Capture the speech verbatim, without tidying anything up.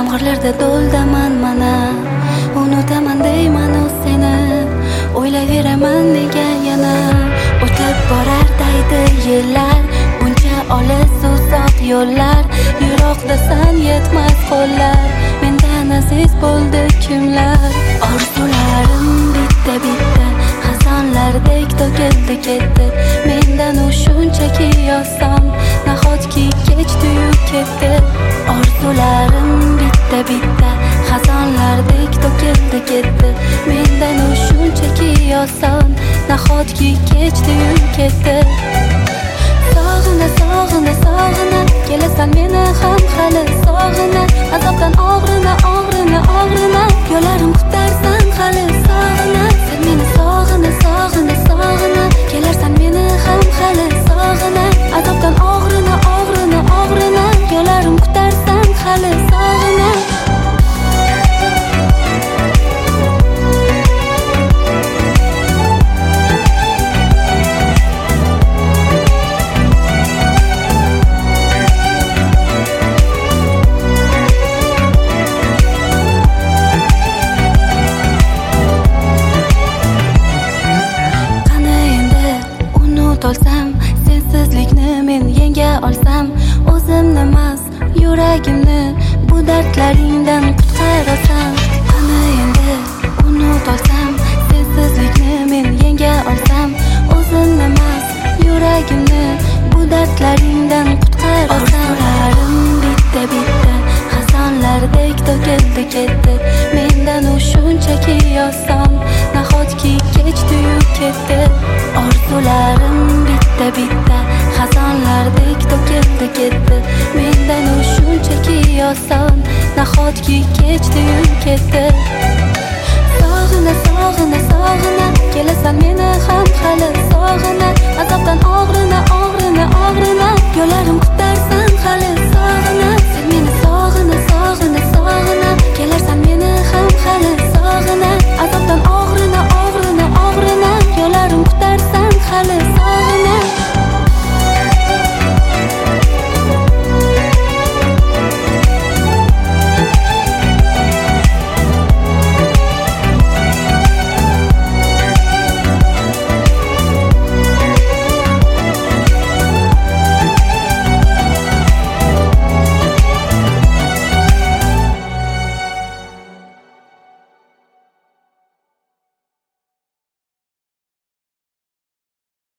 Yomg'irlarda do'ldaman mana, unutaman deyman o seni. O'ylayveraman nega yana o'tib borar daydi yillar, buncha olis uzoq yo'llar, yiroqdasan yetmas qo'llar. Mendan aziz bo'ldi kimlar? Orzularim bitta bitta xazonlardek to'kildi ketdi. Mendan u shunchaki oson, nahotki kechdi-yu ketdi. Orzularim bitta bitta xazonlardek to'kildi ketdi. Mendan u shunchaki oson, nahotki kechdi-yu ketdi. Sog'ina, sog'ina, sog'ina, kelasan meni ham hali sog'ina. Azobdan og'rina, og'rina, og'rina, yo'llarim kutarsan hali sog'ina. Sen meni sog'ina, sog'ina, sog'ina, kelarsan meni ham hali sog'ina. Azobdan og'rina, og'rina, og'rina, yo'llarim kutarsan hali sog'ina. Olsam, sensizlikni men yenga olsam, o'zimni emas, yuragimni bu dardlaringdan qutqarasan. Qani endi unut olsam, sensizlikni men yenga olsam, o'zimni emas, yuragimni bu dardlaringdan qutqarasan. Orzularim bitta bitta xazonlardek to'kildi ketdi. Mendan u shunchaki oson, nahotki kechdi-yu ketdi. Orzularim bitta bitta xazonlardek to'kildi ketdi. Mendan u shunchaki oson, nahotki kechdi-yu ketdi. Sog'ina, sog'ina, sog'ina,